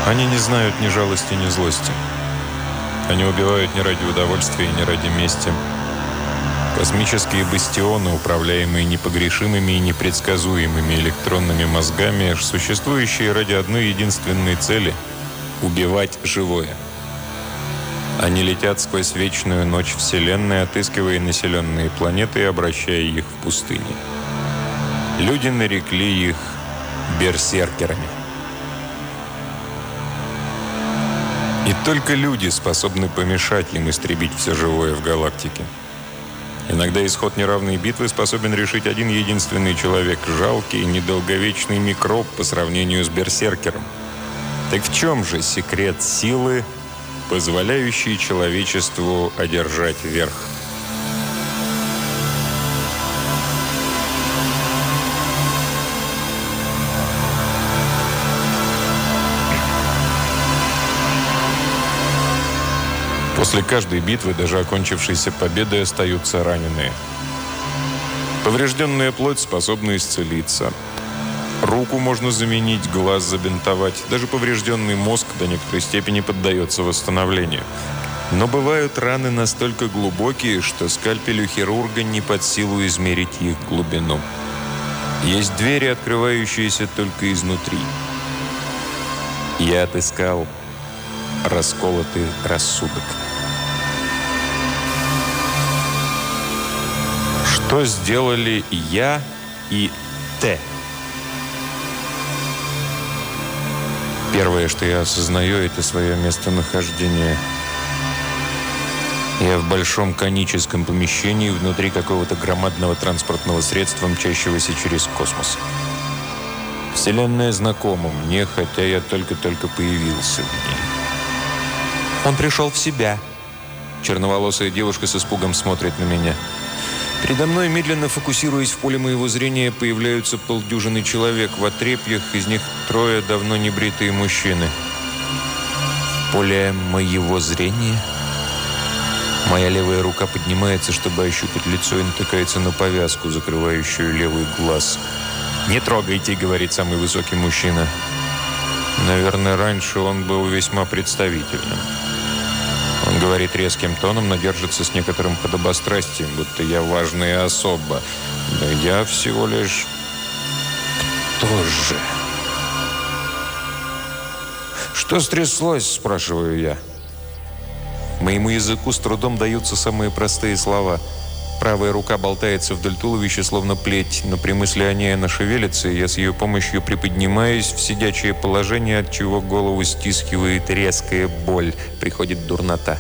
Они не знают ни жалости, ни злости. Они убивают не ради удовольствия, не ради мести. Космические бастионы, управляемые непогрешимыми и непредсказуемыми электронными мозгами, существующие ради одной единственной цели – убивать живое. Они летят сквозь вечную ночь Вселенной, отыскивая населенные планеты и обращая их в пустыни. Люди нарекли их берсеркерами. И только люди способны помешать им истребить все живое в галактике. Иногда исход неравной битвы способен решить один единственный человек, жалкий, недолговечный микроб по сравнению с берсеркером. Так в чем же секрет силы, позволяющий человечеству одержать верх? После каждой битвы, даже окончившейся победой, остаются раненые. Поврежденная плоть способна исцелиться. Руку можно заменить, глаз забинтовать. Даже поврежденный мозг до некоторой степени поддается восстановлению. Но бывают раны настолько глубокие, что скальпелю хирурга не под силу измерить их глубину. Есть двери, открывающиеся только изнутри. Я отыскал расколотый рассудок. Что сделали я и Т? Первое, что я осознаю, это свое местонахождение. Я в большом коническом помещении внутри какого-то громадного транспортного средства, мчащегося через космос. Вселенная знакома мне, хотя я только-только появился в ней. Он пришел в себя. Черноволосая девушка с испугом смотрит на меня. Передо мной, медленно фокусируясь в поле моего зрения, появляются полдюжины человек в отрепьях, из них 3 давно небритые мужчины. В поле моего зрения? Моя левая рука поднимается, чтобы ощупать лицо, и натыкается на повязку, закрывающую левый глаз. «Не трогайте», — говорит самый высокий мужчина. Наверное, раньше он был весьма представительным. Он говорит резким тоном, но держится с некоторым подобострастием, будто я важная особа. Да я всего лишь... Кто же? «Что стряслось?» – спрашиваю я. Моему языку с трудом даются самые простые слова. Правая рука болтается вдоль туловища, словно плеть, но при мысли о ней она шевелится, и я с ее помощью приподнимаюсь в сидячее положение, от чего голову стискивает резкая боль, приходит дурнота.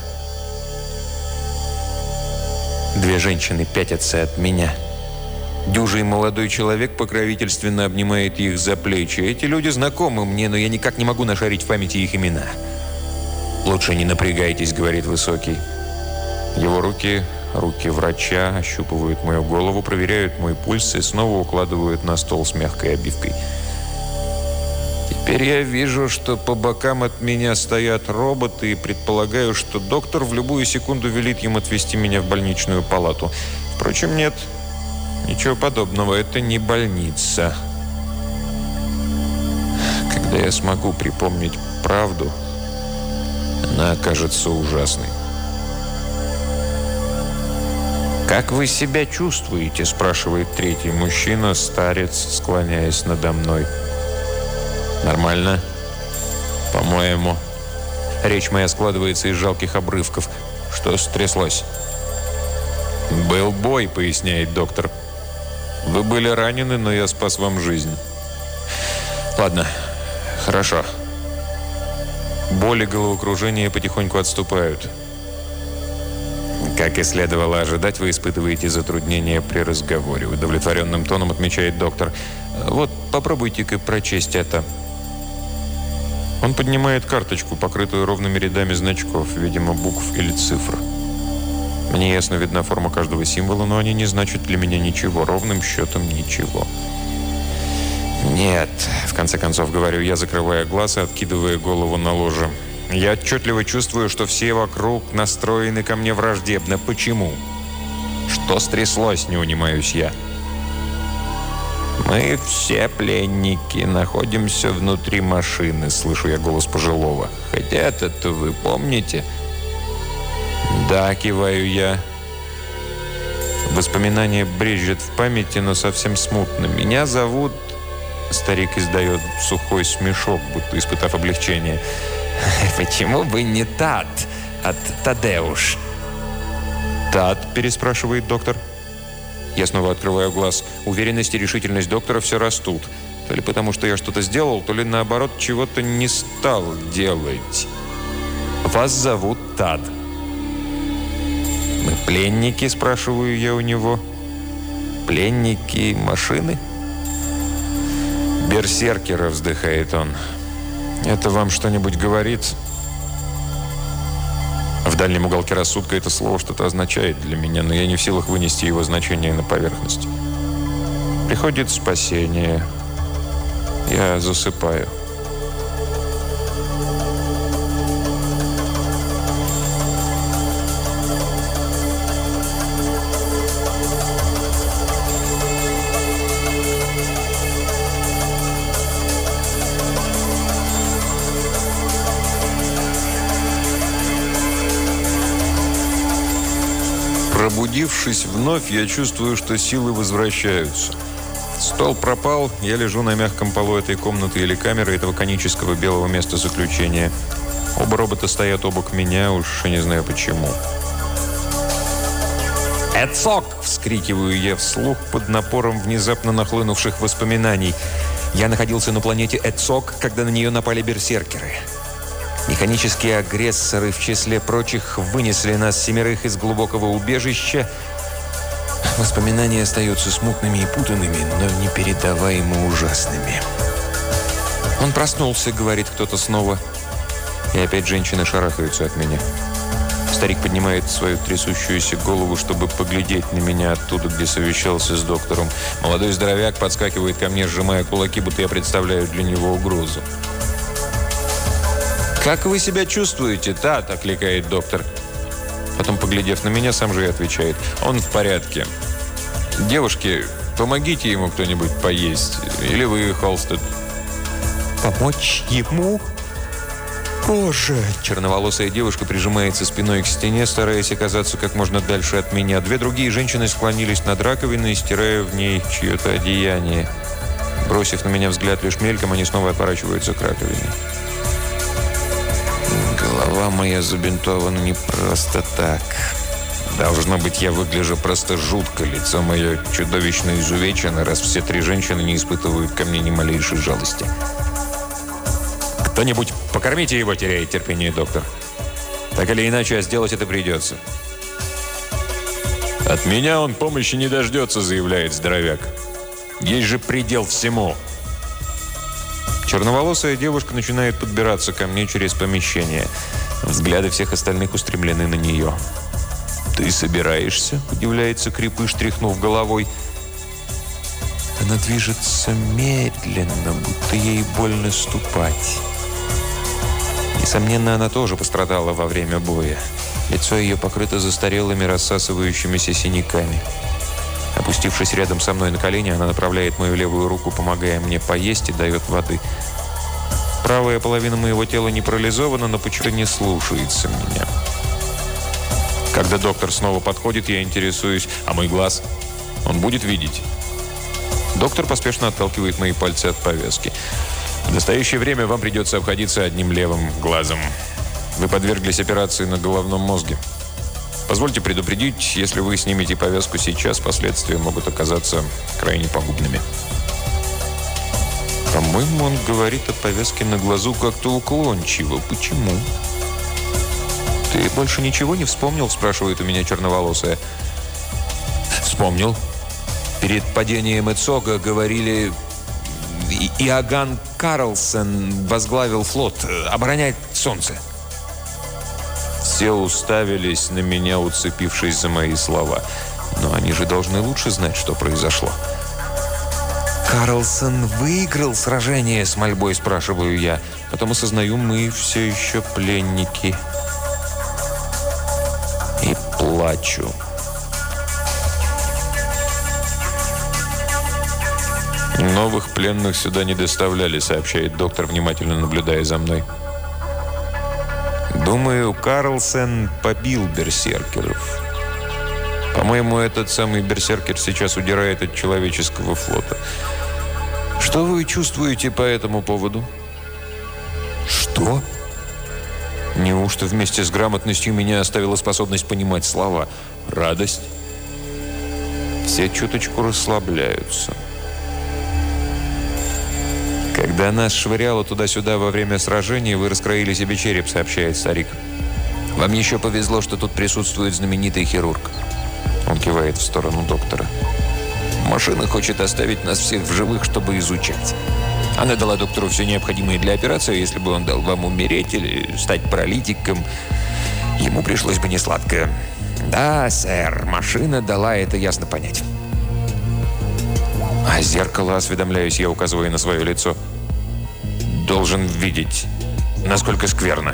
2 женщины пятятся от меня. Дюжий молодой человек покровительственно обнимает их за плечи. Эти люди знакомы мне, но я никак не могу нашарить в памяти их имена. «Лучше не напрягайтесь», — говорит высокий. Его руки врача ощупывают мою голову, проверяют мой пульс и снова укладывают на стол с мягкой обивкой. Теперь я вижу, что по бокам от меня стоят роботы, и предполагаю, что доктор в любую секунду велит им отвезти меня в больничную палату. Впрочем, нет, ничего подобного, это не больница. Когда я смогу припомнить правду, она окажется ужасной. «Как вы себя чувствуете?» – спрашивает 3-й мужчина, старец, склоняясь надо мной. «Нормально. По-моему». Речь моя складывается из жалких обрывков. Что стряслось? «Был бой», – поясняет доктор. «Вы были ранены, но я спас вам жизнь». «Ладно, хорошо». Боль и головокружение потихоньку отступают. «Как и следовало ожидать, вы испытываете затруднения при разговоре», — удовлетворенным тоном отмечает доктор. «Вот, попробуйте-ка прочесть это». Он поднимает карточку, покрытую ровными рядами значков, видимо, букв или цифр. Мне ясно видна форма каждого символа, но они не значат для меня ничего, ровным счетом ничего. «Нет», — в конце концов говорю я, закрывая глаз и откидывая голову на ложе. «Я отчетливо чувствую, что все вокруг настроены ко мне враждебно. Почему? Что стряслось?» — не унимаюсь я. «Мы все пленники, находимся внутри машины», — слышу я голос пожилого. «Хотя это-то вы помните?» «Да», — киваю я. Воспоминания брежет в памяти, но совсем смутно. «Меня зовут...» — старик издает сухой смешок, будто испытав облегчение. «Почему бы не Тад от Тадеуш?» «Тад?» — переспрашивает доктор. Я снова открываю глаз. Уверенность и решительность доктора все растут. То ли потому, что я что-то сделал, то ли наоборот, чего-то не стал делать. «Вас зовут Тад». «Мы пленники?» – спрашиваю я у него. «Пленники машины?» «Берсеркера», – вздыхает он. «Это вам что-нибудь говорит?» В дальнем уголке рассудка это слово что-то означает для меня, но я не в силах вынести его значение на поверхность. Приходит спасение. Я засыпаю. Пробудившись вновь, я чувствую, что силы возвращаются. Стол пропал, я лежу на мягком полу этой комнаты или камеры, этого конического белого места заключения. Оба робота стоят обок меня, уж и не знаю почему. «Эцок!» – вскрикиваю я вслух под напором внезапно нахлынувших воспоминаний. Я находился на планете Эцок, когда на нее напали берсеркеры. Механические агрессоры в числе прочих вынесли нас 7 из глубокого убежища. Воспоминания остаются смутными и путанными, но непередаваемо ужасными. «Он проснулся», — говорит кто-то снова. И опять женщины шарахаются от меня. Старик поднимает свою трясущуюся голову, чтобы поглядеть на меня оттуда, где совещался с доктором. Молодой здоровяк подскакивает ко мне, сжимая кулаки, будто я представляю для него угрозу. «Как вы себя чувствуете, Тат?» – окликает доктор. Потом, поглядев на меня, сам же и отвечает. «Он в порядке. Девушки, помогите ему кто-нибудь поесть. Или вы, Холстед». «Помочь ему? Боже!» Черноволосая девушка прижимается спиной к стене, стараясь оказаться как можно дальше от меня. 2 другие женщины склонились над раковиной, стирая в ней чье-то одеяние. Бросив на меня взгляд лишь мельком, они снова отворачиваются к раковине. Голова моя забинтована не просто так. Должно быть, я выгляжу просто жутко. Лицо мое чудовищно изувечено, раз все 3 женщины не испытывают ко мне ни малейшей жалости. «Кто-нибудь покормите его», — теряет терпение доктор. «Так или иначе, а сделать это придется». «От меня он помощи не дождется», — заявляет здоровяк. «Есть же предел всему». Черноволосая девушка начинает подбираться ко мне через помещение. Взгляды всех остальных устремлены на нее. «Ты собираешься?» – удивляется Крепыш, тряхнув головой. Она движется медленно, будто ей больно ступать. Несомненно, она тоже пострадала во время боя. Лицо ее покрыто застарелыми, рассасывающимися синяками. Опустившись рядом со мной на колени, она направляет мою левую руку, помогая мне поесть, и дает воды. Правая половина моего тела не парализована, но почему-то не слушается меня. Когда доктор снова подходит, я интересуюсь: а мой глаз? Он будет видеть? Доктор поспешно отталкивает мои пальцы от повязки. В настоящее время вам придется обходиться одним левым глазом. Вы подверглись операции на головном мозге. Позвольте предупредить, если вы снимете повязку сейчас, последствия могут оказаться крайне пагубными. По-моему, он говорит о повязке на глазу как-то уклончиво. Почему? «Ты больше ничего не вспомнил?» – спрашивает у меня черноволосая. «Вспомнил. Перед падением Эцога говорили, Иоганн Карлсон возглавил флот, оборонять солнце». Все уставились на меня, уцепившись за мои слова. Но они же должны лучше знать, что произошло. «Карлсон выиграл сражение?» – с мольбой спрашиваю я. Потом осознаю, мы все еще пленники. И плачу. «Новых пленных сюда не доставляли», — сообщает доктор, внимательно наблюдая за мной. «Думаю, Карлсен побил берсеркеров. По-моему, этот самый берсеркер сейчас удирает от человеческого флота. Что вы чувствуете по этому поводу?» «Что?» «Неужто вместе с грамотностью меня оставила способность понимать слова? Радость?» Все чуточку расслабляются. «Когда нас швыряло туда-сюда во время сражения, вы раскроили себе череп», — сообщает старик. «Вам еще повезло, что тут присутствует знаменитый хирург». Он кивает в сторону доктора. «Машина хочет оставить нас всех в живых, чтобы изучать. Она дала доктору все необходимое для операции. Если бы он дал вам умереть или стать паралитиком, ему пришлось бы несладко. Да, сэр, машина дала это ясно понять». «А зеркало, осведомляюсь я, указывая на свое лицо, должен видеть, насколько скверно».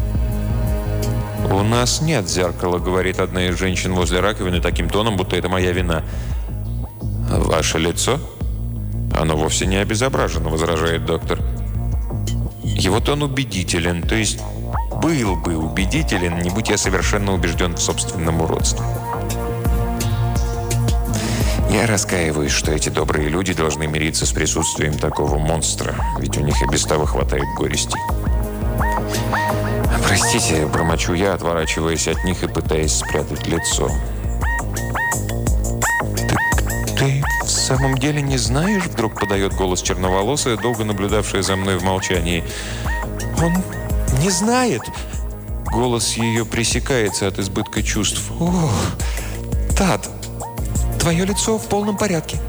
«У нас нет зеркала», — говорит одна из женщин возле раковины таким тоном, будто это моя вина. «Ваше лицо? Оно вовсе не обезображено», — возражает доктор. Его тон убедителен, то есть был бы убедителен, не будь я совершенно убежден в собственном уродстве. Я раскаиваюсь, что эти добрые люди должны мириться с присутствием такого монстра, ведь у них и без того хватает горестей. «Простите», — бормочу я, отворачиваясь от них и пытаясь спрятать лицо. «Ты в самом деле не знаешь?» — вдруг подает голос черноволосая, долго наблюдавшая за мной в молчании. «Он не знает!» Голос ее пресекается от избытка чувств. «О, Тад, твое лицо в полном порядке».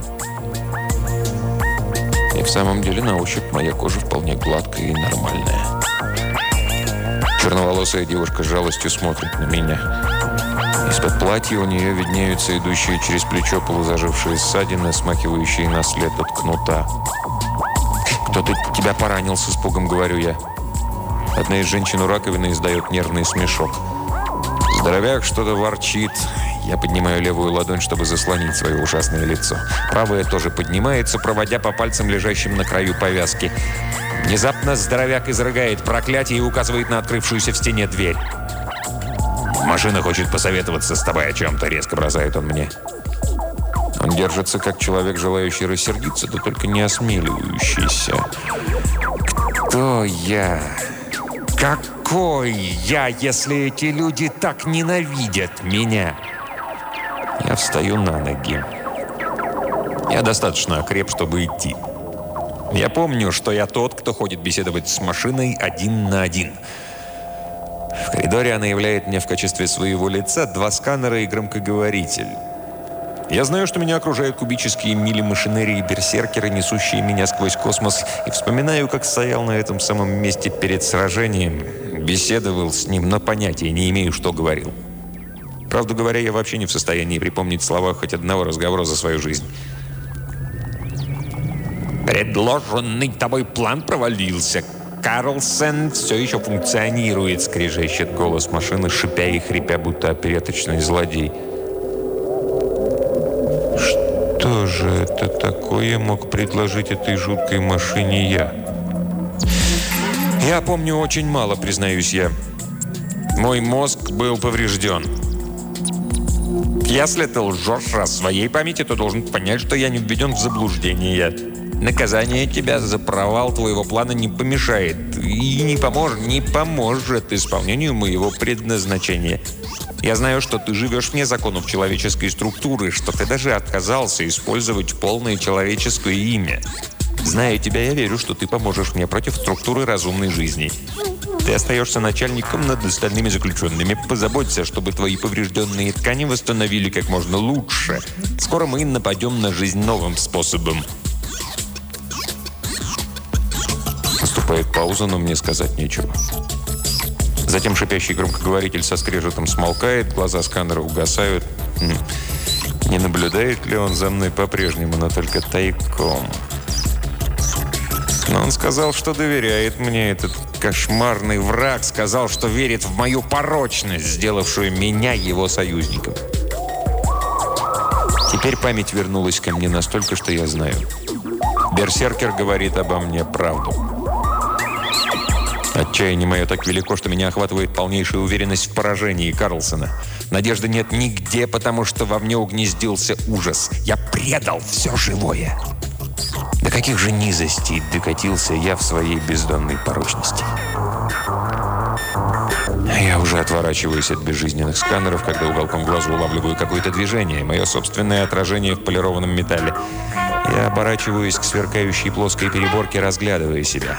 И в самом деле на ощупь моя кожа вполне гладкая и нормальная. Черноволосая девушка с жалостью смотрит на меня. Из-под платья у нее виднеются идущие через плечо полузажившие ссадины, смахивающие на след от кнута. «Кто-то тебя поранил», — с испугом говорю я. Одна из женщин у раковины издает нервный смешок. Здоровяк что-то ворчит. Я поднимаю левую ладонь, чтобы заслонить свое ужасное лицо. Правая тоже поднимается, проводя по пальцам, лежащим на краю повязки. Внезапно здоровяк изрыгает проклятие и указывает на открывшуюся в стене дверь. «Машина хочет посоветоваться с тобой о чем-то», — резко бросает он мне. Он держится, как человек, желающий рассердиться, да только не осмеливающийся. «Кто я? Какой я, если эти люди так ненавидят меня?» Я встаю на ноги. Я достаточно окреп, чтобы идти. Я помню, что я тот, кто ходит беседовать с машиной один на один. В коридоре она являет мне в качестве своего лица 2 сканера и громкоговоритель. Я знаю, что меня окружают кубические мили машинерии берсеркеры, несущие меня сквозь космос, и вспоминаю, как стоял на этом самом месте перед сражением, беседовал с ним, но понятия не имею, что говорил. Правду говоря, я вообще не в состоянии припомнить слова хоть одного разговора за свою жизнь. «Предложенный тобой план провалился. Карлсен все еще функционирует», — скрежещет голос машины, шипя и хрипя, будто опереточный злодей. Что же это такое мог предложить этой жуткой машине я? Я помню очень мало, признаюсь я. Мой мозг был поврежден. Если ты лжешь о своей памяти, то должен понять, что я не введен в заблуждение. Наказание тебя за провал твоего плана не помешает и не поможет исполнению моего предназначения. Я знаю, что ты живешь вне законов человеческой структуры, что ты даже отказался использовать полное человеческое имя. Зная тебя, я верю, что ты поможешь мне против структуры разумной жизни. Ты остаешься начальником над остальными заключенными. Позаботься, чтобы твои поврежденные ткани восстановили как можно лучше. Скоро мы нападем на жизнь новым способом. Наступает пауза, но мне сказать нечего. Затем шипящий громкоговоритель со скрежетом смолкает, глаза сканера угасают. Не наблюдает ли он за мной по-прежнему, но только тайком? Но он сказал, что доверяет мне. Этот кошмарный враг сказал, что верит в мою порочность, сделавшую меня его союзником. Теперь память вернулась ко мне настолько, что я знаю. Берсеркер говорит обо мне правду. Отчаяние мое так велико, что меня охватывает полнейшая уверенность в поражении Карлсона. Надежды нет нигде, потому что во мне угнездился ужас. Я предал все живое. До каких же низостей докатился я в своей бездонной порочности. Я уже отворачиваюсь от безжизненных сканеров, когда уголком глаза улавливаю какое-то движение, мое собственное отражение в полированном металле. Я оборачиваюсь к сверкающей плоской переборке, разглядывая себя.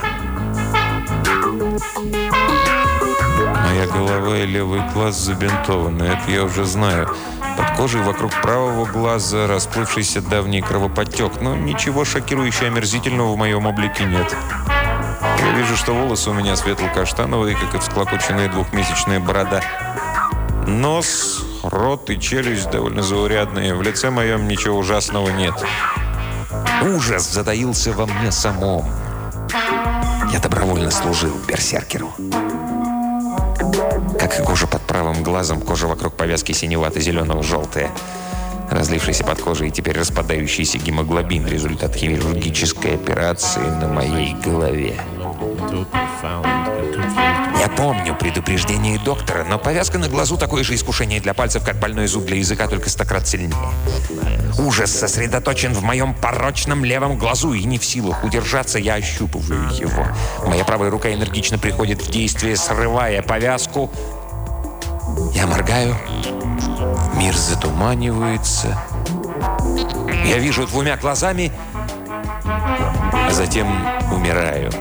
Моя голова и левый глаз забинтованы, это я уже знаю. Под кожей вокруг правого глаза расплывшийся давний кровоподтек, но ничего шокирующе омерзительного в моем облике нет. Я вижу, что волосы у меня светло-каштановые, как и всклокоченная двухмесячная борода. Нос, рот и челюсть довольно заурядные. В лице моем ничего ужасного нет. Ужас затаился во мне самом. Я добровольно служил берсеркеру. Как и кожа под правым глазом, кожа вокруг повязки синевато-зеленого-желтая. Разлившийся под кожей и теперь распадающийся гемоглобин – результат хирургической операции на моей голове. Я помню предупреждение доктора, но повязка на глазу – такое же искушение для пальцев, как больной зуб для языка, только 100-крат сильнее. Ужас сосредоточен в моем порочном левом глазу, и не в силах удержаться, я ощупываю его. Моя правая рука энергично приходит в действие, срывая повязку. Я моргаю. Мир затуманивается. Я вижу двумя глазами, а затем умираю.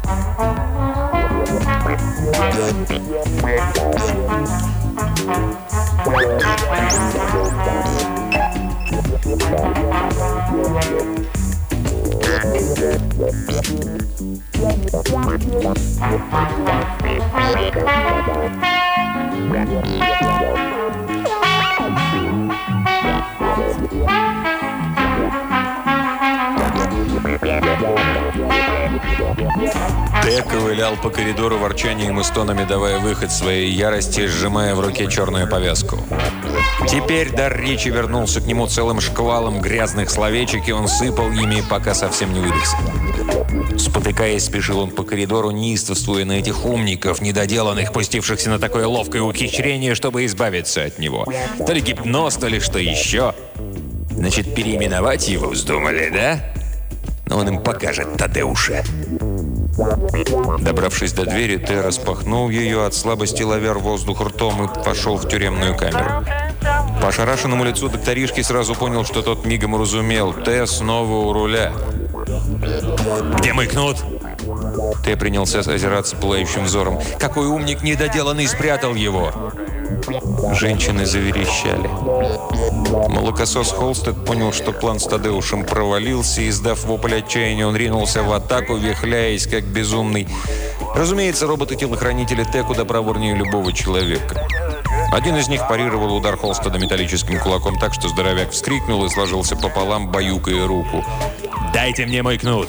Т ковылял по коридору ворчанием и стонами, давая выход своей ярости, сжимая в руке черную повязку. Теперь дар речи вернулся к нему целым шквалом грязных словечек, и он сыпал ими, пока совсем не выдохся. Спотыкаясь, спешил он по коридору, неистовствуя на этих умников, недоделанных, пустившихся на такое ловкое ухищрение, чтобы избавиться от него. То ли гипноз, то ли что еще. Значит, переименовать его вздумали, да? Но он им покажет, Тадеуша. Добравшись до двери, Т распахнул ее, от слабости ловя воздух ртом, и пошел в тюремную камеру. По ошарашенному лицу докторишки сразу понял, что тот мигом уразумел. Т снова у руля. «Где мой кнут?» Т принялся озираться пылающим взором. «Какой умник недоделанный спрятал его!» Женщины заверещали. Молокосос Холстед понял, что план с Тадеушем провалился, и, издав вопль отчаяния, он ринулся в атаку, вихляясь как безумный. Разумеется, роботы-телохранители Т куда проворнее любого человека. Один из них парировал удар Холстеда металлическим кулаком так, что здоровяк вскрикнул и сложился пополам, баюкая руку. «Дайте мне мой кнут!»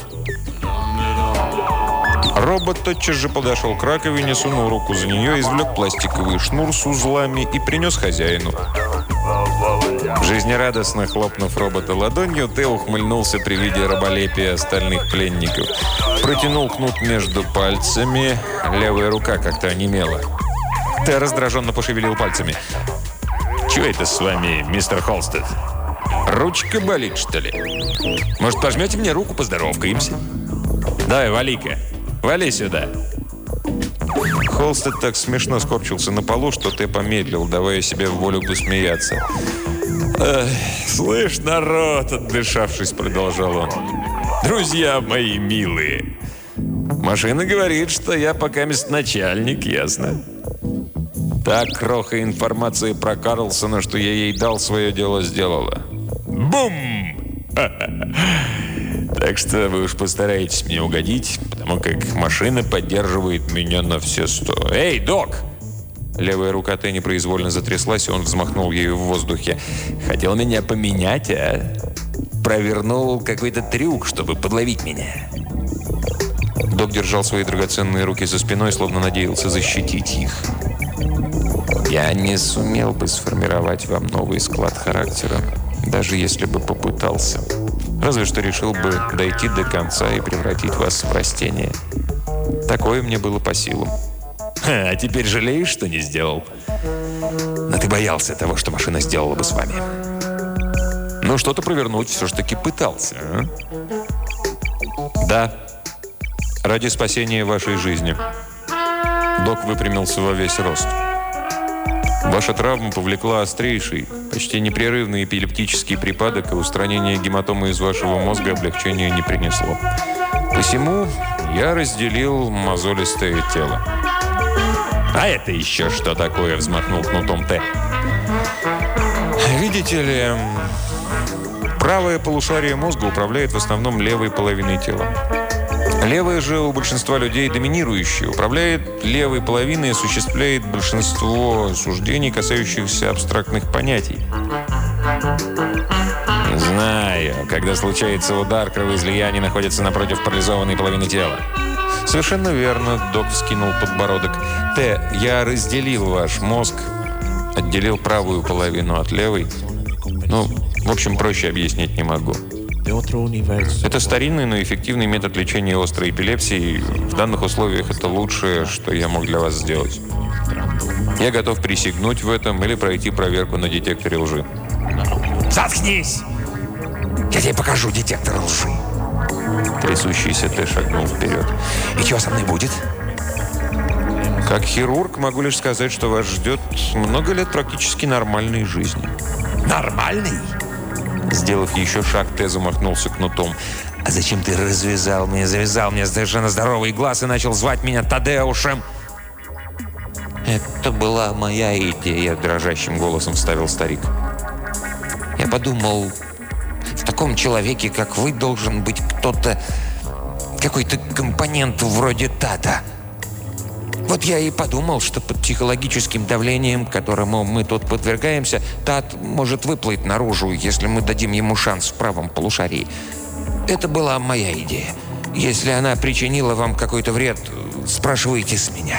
Робот тотчас же подошел к раковине, сунул руку за нее, извлек пластиковый шнур с узлами и принес хозяину. Жизнерадостно хлопнув робота ладонью, Т ухмыльнулся при виде раболепия остальных пленников. Протянул кнут между пальцами, левая рука как-то онемела. Т раздраженно пошевелил пальцами. «Чего это с вами, мистер Холстед? Ручка болит, что ли? Может, пожмете мне руку, поздоровкаемся? Давай, вали-ка. Вали сюда!» Холстед так смешно скорчился на полу, что Т помедлил, давая себе волю посмеяться. «Слышь, народ!» — отдышавшись, продолжал он. «Друзья мои милые! Машина говорит, что я пока начальник, ясно? Так кроха информации про Карлсона, что я ей дал, свое дело сделала. Бум! Так что вы уж постараетесь мне угодить, потому как машина поддерживает меня на все 100. Эй, док!» Левая рука Т непроизвольно затряслась, и он взмахнул ею в воздухе. «Хотел меня поменять, а? Провернул какой-то трюк, чтобы подловить меня». Док держал свои драгоценные руки за спиной, словно надеялся защитить их. «Я не сумел бы сформировать вам новый склад характера, даже если бы попытался. Разве что решил бы дойти до конца и превратить вас в растение. Такое мне было по силам. А теперь жалеешь, что не сделал? Но ты боялся того, что машина сделала бы с вами. Ну, что-то провернуть все ж таки пытался, а? Да. Ради спасения вашей жизни. Док выпрямился во весь рост. Ваша травма повлекла острейший, почти непрерывный эпилептический припадок, и устранение гематомы из вашего мозга облегчения не принесло. Посему я разделил мозолистое тело. «А это еще что такое?» – взмахнул кнутом Т. «Видите ли, правое полушарие мозга управляет в основном левой половиной тела. Левая же у большинства людей доминирующая, управляет левой половиной и осуществляет большинство суждений, касающихся абстрактных понятий. Знаю, когда случается удар, кровоизлияние находится напротив парализованной половины тела. Совершенно верно, док вскинул подбородок. Т, я разделил ваш мозг, отделил правую половину от левой. Ну, в общем, проще объяснить не могу. Это старинный, но эффективный метод лечения острой эпилепсии. В данных условиях это лучшее, что я мог для вас сделать. Я готов присягнуть в этом или пройти проверку на детекторе лжи. «Заткнись! Я тебе покажу детектор лжи!» Трясущийся Т шагнул вперед. «И что со мной будет?» «Как хирург могу лишь сказать, что вас ждет много лет практически нормальной жизни». «Нормальный?» Сделав еще шаг, Т замахнулся кнутом. «А зачем ты завязал мне совершенно здоровый глаз и начал звать меня Тадеушем?» «Это была моя идея», — дрожащим голосом вставил старик. «Я подумал, в таком человеке, как вы, должен быть кто-то, какой-то компонент вроде Тата. Вот я и подумал, что под психологическим давлением, которому мы тут подвергаемся, Тат может выплыть наружу, если мы дадим ему шанс в правом полушарии. Это была моя идея. Если она причинила вам какой-то вред, спрашивайте с меня».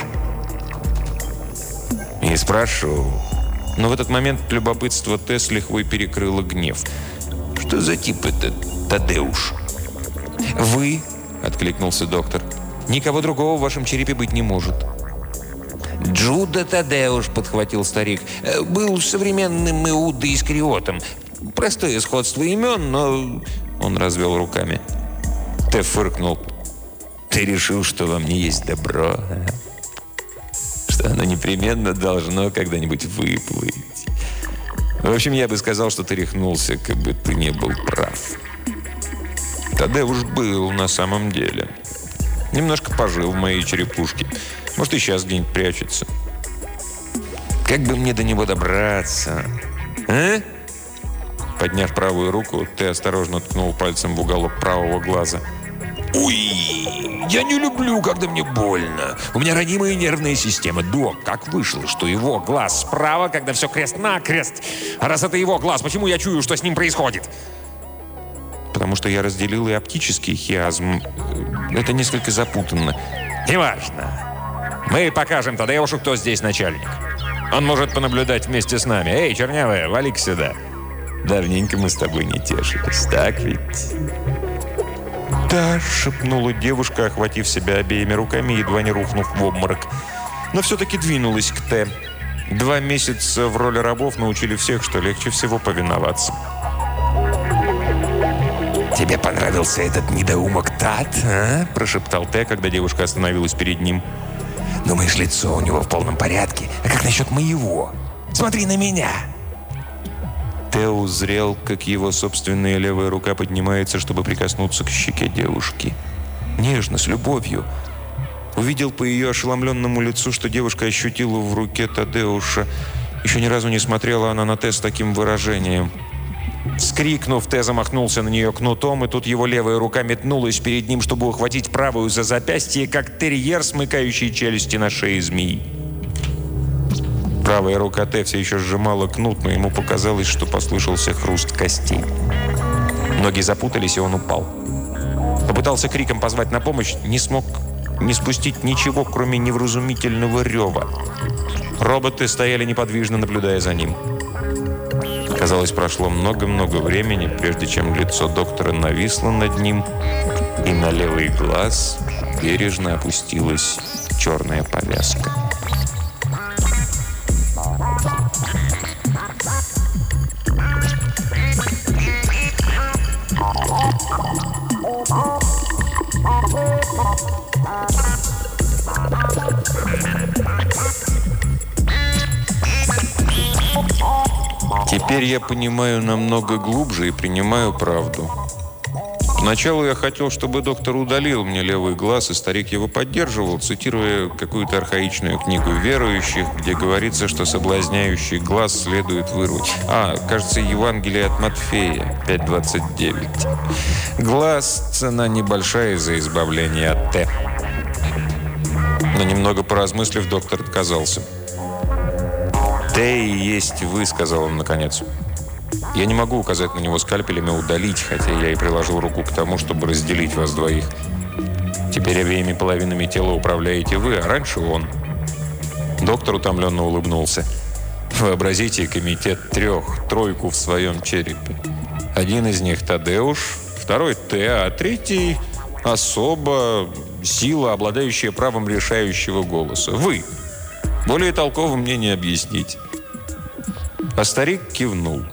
«Не спрошу». Но в этот момент любопытство Т с лихвой перекрыло гнев. «Что за тип это Тадеуш?» «Вы», — откликнулся доктор, — «никого другого в вашем черепе быть не может». «Джуда Тадеуш», — подхватил старик, — «был современным Иудой-Искариотом. Простое сходство имен, но...» Он развел руками. Т фыркнул. «Ты решил, что во мне есть добро, а? Что оно непременно должно когда-нибудь выплыть. В общем, я бы сказал, что ты рехнулся, как бы ты не был прав. Тадеуш был на самом деле. Немножко пожил в моей черепушке. Может, и сейчас где-нибудь прячется. Как бы мне до него добраться? А?» Подняв правую руку, Т осторожно ткнул пальцем в уголок правого глаза. «Уй, я не люблю, когда мне больно. У меня ранимая нервная система. Док, как вышло, что его глаз справа, когда все крест-накрест? А раз это его глаз, почему я чую, что с ним происходит?» «Потому что я разделил и оптический хиазм. Это несколько запутанно». «Неважно. Мы покажем Тадеушу, кто здесь начальник. Он может понаблюдать вместе с нами. Эй, чернявая, вали-ка сюда. Давненько мы с тобой не тешились, так ведь?» «Да», — шепнула девушка, охватив себя обеими руками, едва не рухнув в обморок. Но все-таки двинулась к Т. 2 месяца в роли рабов научили всех, что легче всего повиноваться. «Тебе понравился этот недоумок Тат, а?» – прошептал Т, когда девушка остановилась перед ним. «Думаешь, лицо у него в полном порядке? А как насчет моего? Смотри на меня!» Т узрел, как его собственная левая рука поднимается, чтобы прикоснуться к щеке девушки. Нежно, с любовью. Увидел по ее ошеломленному лицу, что девушка ощутила в руке Тадеуша. Еще ни разу не смотрела она на Т с таким выражением. Вскрикнув, Т замахнулся на нее кнутом, и тут его левая рука метнулась перед ним, чтобы ухватить правую за запястье, как терьер, смыкающий челюсти на шее змеи. Правая рука Т все еще сжимала кнут, но ему показалось, что послышался хруст костей. Ноги запутались, и он упал. Попытался криком позвать на помощь, не смог не спустить ничего, кроме невразумительного рева. Роботы стояли неподвижно, наблюдая за ним. Казалось, прошло много-много времени, прежде чем лицо доктора нависло над ним, и на левый глаз бережно опустилась черная повязка. Теперь я понимаю намного глубже и принимаю правду. Поначалу я хотел, чтобы доктор удалил мне левый глаз, и старик его поддерживал, цитируя какую-то архаичную книгу верующих, где говорится, что соблазняющий глаз следует вырвать. Кажется, Евангелие от Матфея, 5:29. Глаз – цена небольшая за избавление от Т. Но немного поразмыслив, доктор отказался. «Т и есть вы», – сказал он наконец. «Я не могу указать на него скальпелем и удалить, хотя я и приложил руку к тому, чтобы разделить вас двоих. Теперь обеими половинами тела управляете вы, а раньше он». Доктор утомленно улыбнулся. «Вообразите комитет тройку в своем черепе. Один из них Тадеуш, второй Т, а третий – особо сила, обладающая правом решающего голоса. Вы. Более толково мне не объяснить». А старик кивнул.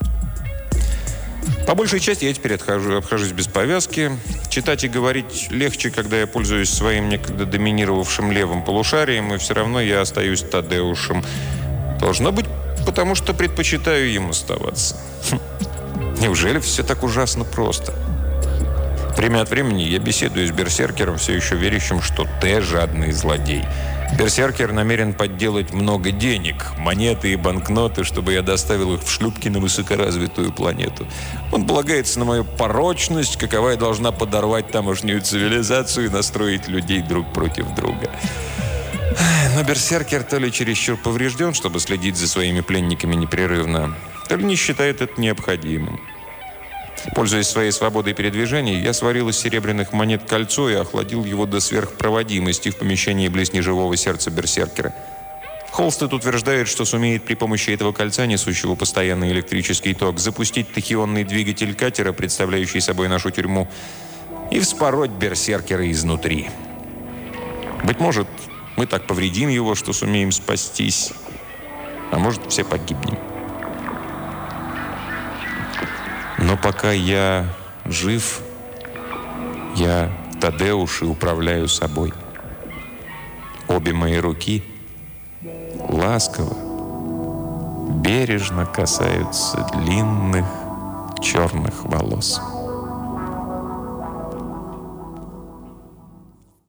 По большей части я теперь обхожусь без повязки. Читать и говорить легче, когда я пользуюсь своим некогда доминировавшим левым полушарием, и все равно я остаюсь Тадеушем. Должно быть, потому что предпочитаю им оставаться. Неужели все так ужасно просто? Время от времени я беседую с берсеркером, все еще верящим, что Т – жадный злодей. Берсеркер намерен подделать много денег, монеты и банкноты, чтобы я доставил их в шлюпки на высокоразвитую планету. Он полагается на мою порочность, каковая должна подорвать тамошнюю цивилизацию и настроить людей друг против друга. Но берсеркер то ли чересчур поврежден, чтобы следить за своими пленниками непрерывно, то ли не считает это необходимым. Пользуясь своей свободой передвижений, я сварил из серебряных монет кольцо и охладил его до сверхпроводимости в помещении близ неживого сердца берсеркера. Холстед утверждает, что сумеет при помощи этого кольца, несущего постоянный электрический ток, запустить тахионный двигатель катера, представляющий собой нашу тюрьму, и вспороть берсеркера изнутри. Быть может, мы так повредим его, что сумеем спастись, а может, все погибнем. Но пока я жив, я Тадеуш и управляю собой. Обе мои руки ласково, бережно касаются длинных черных волос.